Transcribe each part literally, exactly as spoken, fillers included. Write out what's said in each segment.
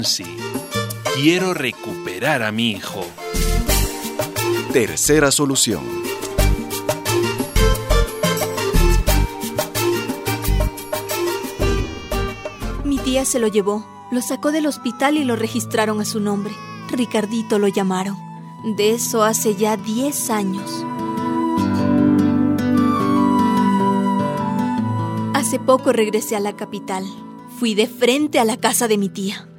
Nancy. Quiero recuperar a mi hijo. Tercera solución. Mi tía se lo llevó, lo sacó del hospital y lo registraron a su nombre. Ricardito lo llamaron. De eso hace ya diez años. Hace poco regresé a la capital. Fui de frente a la casa de mi tía.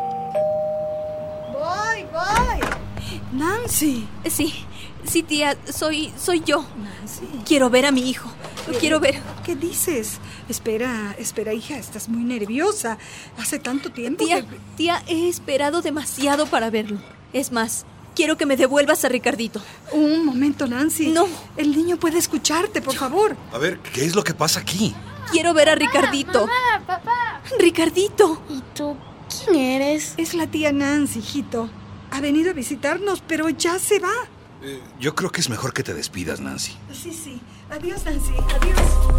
Voy, voy. Nancy. Sí, sí, tía, soy, soy yo. Nancy. Quiero ver a mi hijo. Lo quiero ver. ¿Qué dices? Espera, espera, hija, estás muy nerviosa. Hace tanto tiempo Tía, que... tía, he esperado demasiado para verlo. Es más, quiero que me devuelvas a Ricardito. Un momento, Nancy. No. El niño puede escucharte, por favor. A ver, ¿qué es lo que pasa aquí? Quiero ver a Ricardito. Mamá, papá. Ricardito. ¿Y tú quién eres? Es la tía Nancy, hijito. Ha venido a visitarnos, pero ya se va. Eh, yo creo que es mejor que te despidas, Nancy. Sí, sí. Adiós, Nancy. Adiós.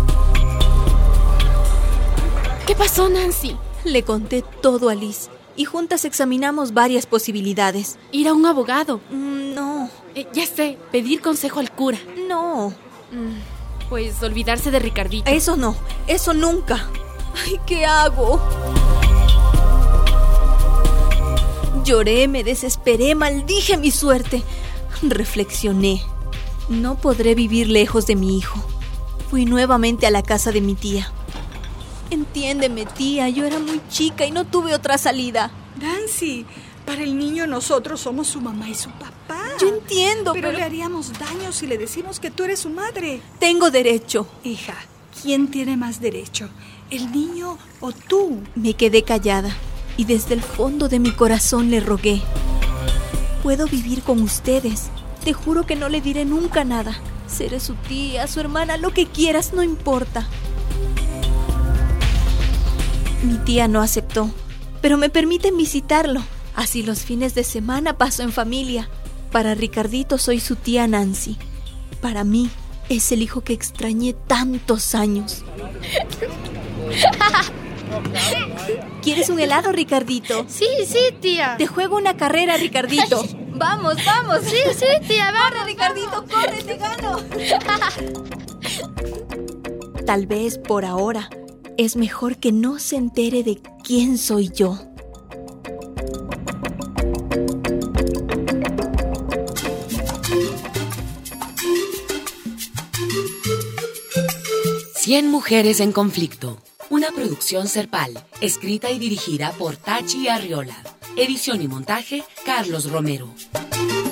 ¿Qué pasó, Nancy? Le conté todo a Liz y juntas examinamos varias posibilidades. Ir a un abogado. Mm, No, Eh, ya sé, pedir consejo al cura. no. Mm, pues olvidarse de Ricardito. Eso no, eso nunca. Ay, ¿qué hago? Lloré, me desesperé, maldije mi suerte. Reflexioné. No podré vivir lejos de mi hijo. Fui nuevamente a la casa de mi tía. Entiéndeme, tía, yo era muy chica y no tuve otra salida. Nancy, para el niño nosotros somos su mamá y su papá. Yo entiendo, pero, pero... le haríamos daño si le decimos que tú eres su madre. Tengo derecho. Hija, ¿quién tiene más derecho? ¿El niño o tú? Me quedé callada y desde el fondo de mi corazón le rogué. Puedo vivir con ustedes. Te juro que no le diré nunca nada. Seré su tía, su hermana, lo que quieras, no importa. Mi tía no aceptó, pero me permiten visitarlo. Así los fines de semana paso en familia. Para Ricardito soy su tía Nancy. Para mí es el hijo que extrañé tantos años. ¿Quieres un helado, Ricardito? Sí, sí, tía. Te juego una carrera, Ricardito. Vamos, vamos. Sí, sí, tía, vamos. Corre, Ricardito, corre, te gano. Tal vez por ahora es mejor que no se entere de quién soy yo. Cien mujeres en conflicto. Una producción Serpal, escrita y dirigida por Tachi Arriola. Edición y montaje, Carlos Romero.